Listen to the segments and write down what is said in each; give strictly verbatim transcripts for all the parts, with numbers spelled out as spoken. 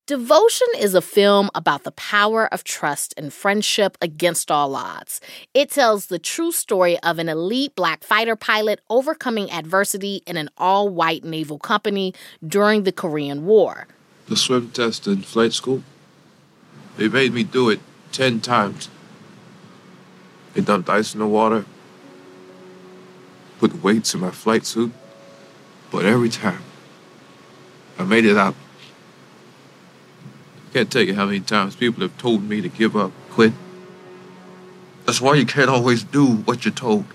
Devotion is a film about the power of trust and friendship against all odds. It tells the true story of an elite Black fighter pilot overcoming adversity in an all-white naval company during the Korean War. The swim test in flight school, they made me do it ten times. They dumped ice in the water, put weights in my flight suit, but every time, I made it out. I can't tell you how many times people have told me to give up, quit. That's why you can't always do what you're told.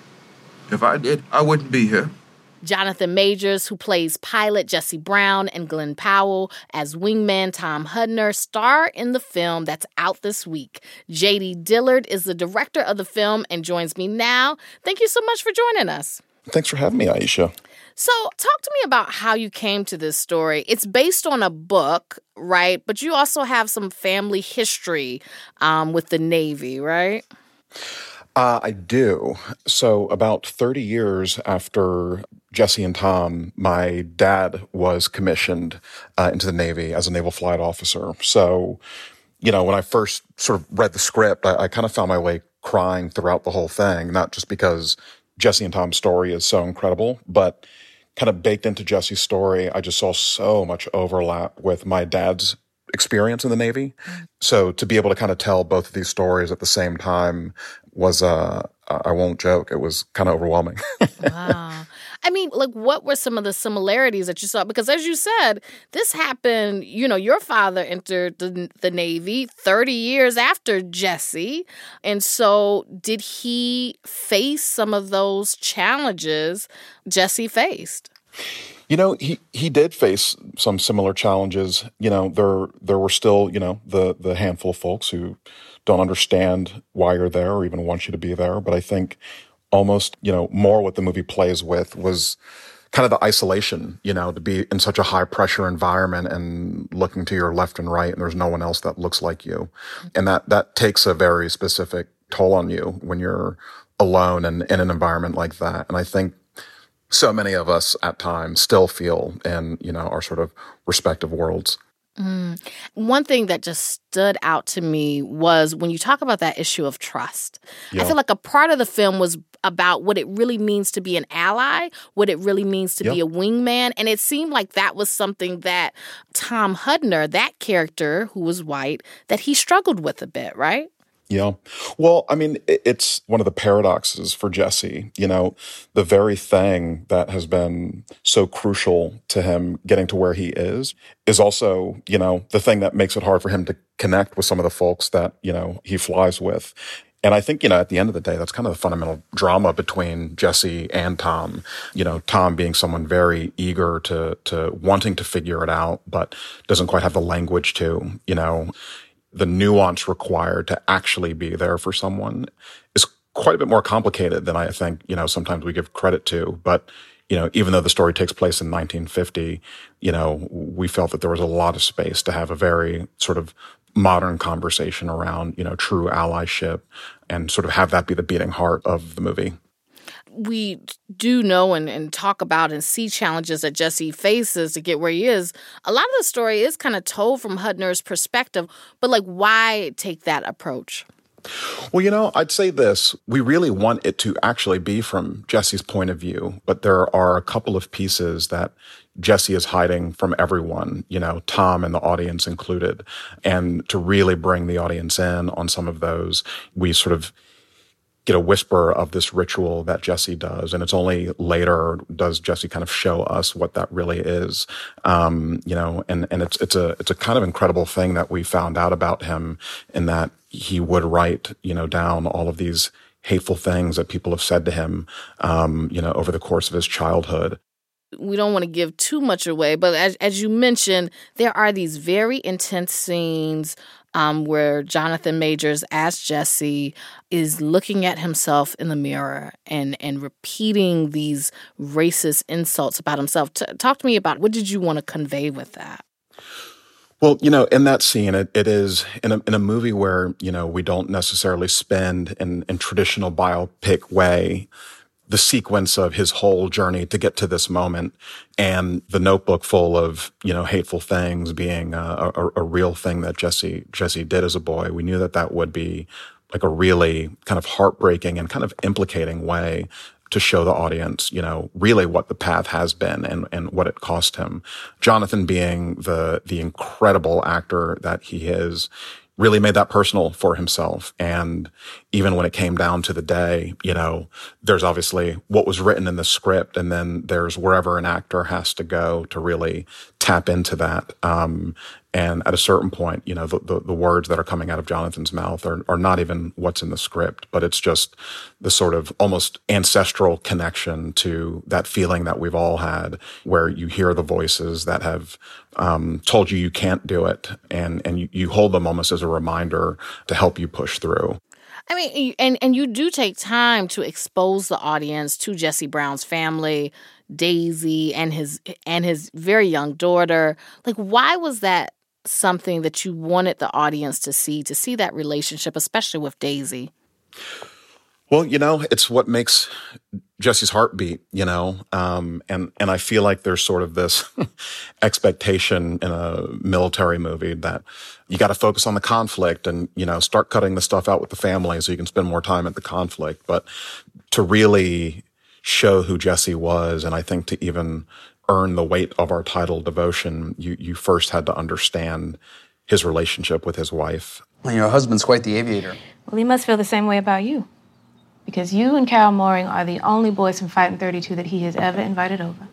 If I did, I wouldn't be here. Jonathan Majors, who plays pilot Jesse Brown, and Glenn Powell as wingman Tom Hudner, star in the film that's out this week. J D Dillard is the director of the film and joins me now. Thank you so much for joining us. Thanks for having me, Aisha. So talk to me about how you came to this story. It's based on a book, right? But you also have some family history um, with the Navy, right? Uh, I do. So about thirty years after Jesse and Tom, my dad was commissioned uh, into the Navy as a naval flight officer. So, you know, when I first sort of read the script, I, I kind of found my way crying throughout the whole thing, not just because Jesse and Tom's story is so incredible, but kind of baked into Jesse's story, I just saw so much overlap with my dad's experience in the Navy. So to be able to kind of tell both of these stories at the same time was, uh, I won't joke, it was kind of overwhelming. Wow. I mean, like, what were some of the similarities that you saw? Because as you said, this happened, you know, your father entered the, the Navy thirty years after Jesse. And so did he face some of those challenges Jesse faced? You know, he, he did face some similar challenges. You know, there there were still, you know, the the handful of folks who don't understand why you're there or even want you to be there. But I think almost, you know, more what the movie plays with was kind of the isolation, you know, to be in such a high pressure environment and looking to your left and right and there's no one else that looks like you. And that, that takes a very specific toll on you when you're alone and in an environment like that. And I think so many of us at times still feel in, you know, our sort of respective worlds. Mm. One thing that just stood out to me was when you talk about that issue of trust. Yeah. I feel like a part of the film was about what it really means to be an ally, what it really means to yeah. be a wingman. And it seemed like that was something that Tom Hudner, that character who was white, that he struggled with a bit, right? Yeah. Well, I mean, it's one of the paradoxes for Jesse. You know, the very thing that has been so crucial to him getting to where he is is also, you know, the thing that makes it hard for him to connect with some of the folks that, you know, he flies with. And I think, you know, at the end of the day, that's kind of the fundamental drama between Jesse and Tom. You know, Tom being someone very eager to, to wanting to figure it out, but doesn't quite have the language to, you know, the nuance required to actually be there for someone is quite a bit more complicated than I think, you know, sometimes we give credit to. But, you know, even though the story takes place in nineteen fifty, you know, we felt that there was a lot of space to have a very sort of modern conversation around, you know, true allyship and sort of have that be the beating heart of the movie. We do know and, and talk about and see challenges that Jesse faces to get where he is. A lot of the story is kind of told from Hudner's perspective, but like, why take that approach? Well, you know, I'd say this. We really want it to actually be from Jesse's point of view, but there are a couple of pieces that Jesse is hiding from everyone, you know, Tom and the audience included. And to really bring the audience in on some of those, we sort of get a whisper of this ritual that Jesse does. And it's only later does Jesse kind of show us what that really is. Um, you know, and, and it's, it's a, it's a kind of incredible thing that we found out about him in that he would write, you know, down all of these hateful things that people have said to him, um, you know, over the course of his childhood. We don't want to give too much away, but as, as you mentioned, there are these very intense scenes Um, where Jonathan Majors, as Jesse, is looking at himself in the mirror and, and repeating these racist insults about himself. T- talk to me about what did you want to convey with that? Well, you know, in that scene, it, it is in a, in a movie where, you know, we don't necessarily spend in, in traditional biopic way the sequence of his whole journey to get to this moment, and the notebook full of, you know, hateful things being a, a, a real thing that Jesse, Jesse did as a boy. We knew that that would be like a really kind of heartbreaking and kind of implicating way to show the audience, you know, really what the path has been and, and what it cost him. Jonathan, being the, the incredible actor that he is, really made that personal for himself. And even when it came down to the day, you know, there's obviously what was written in the script, and then there's wherever an actor has to go to really tap into that. Um, and at a certain point, you know, the, the, the words that are coming out of Jonathan's mouth are, are not even what's in the script, but it's just the sort of almost ancestral connection to that feeling that we've all had, where you hear the voices that have um, told you you can't do it, and, and you, you hold them almost as a reminder to help you push through. I mean, and, and you do take time to expose the audience to Jesse Brown's family, Daisy, and his and his very young daughter. Like, why was that something that you wanted the audience to see, to see that relationship, especially with Daisy? Well, you know, it's what makes Jesse's heart beat, you know, um, and, and I feel like there's sort of this expectation in a military movie that you got to focus on the conflict and, you know, start cutting the stuff out with the family so you can spend more time at the conflict. But to really show who Jesse was, and I think to even earn the weight of our title, Devotion, you, you first had to understand his relationship with his wife. Well, your husband's quite the aviator. Well, he must feel the same way about you. Because you and Carol Mooring are the only boys from Fighting thirty-two that he has ever invited over.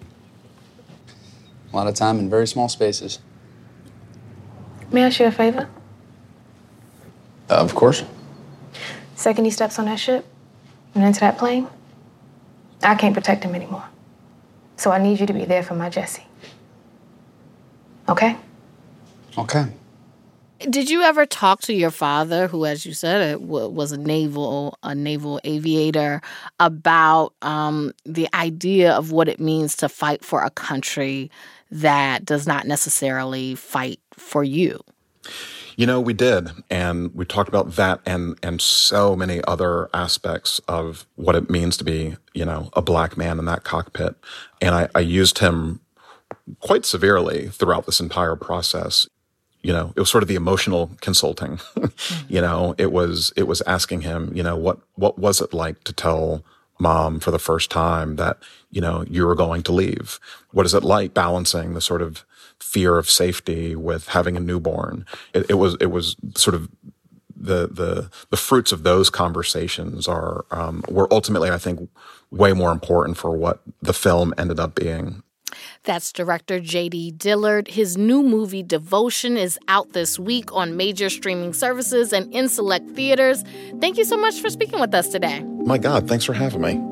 A lot of time in very small spaces. May I ask you a favor? Uh, of course. Second he steps on that ship and into that plane, I can't protect him anymore. So I need you to be there for my Jesse. Okay? Okay. Did you ever talk to your father, who, as you said, was a naval a naval aviator, about um, the idea of what it means to fight for a country that does not necessarily fight for you? You know, we did. And we talked about that and, and so many other aspects of what it means to be, you know, a black man in that cockpit. And I, I used him quite severely throughout this entire process. You know, it was sort of the emotional consulting. mm-hmm. You know, it was, it was asking him, you know, what, what was it like to tell Mom for the first time that, you know, you were going to leave? What is it like balancing the sort of fear of safety with having a newborn? It, it was, it was sort of the, the, the fruits of those conversations are, um, were ultimately, I think, way more important for what the film ended up being. That's director J D Dillard. His new movie, Devotion, is out this week on major streaming services and in select theaters. Thank you so much for speaking with us today. My God, thanks for having me.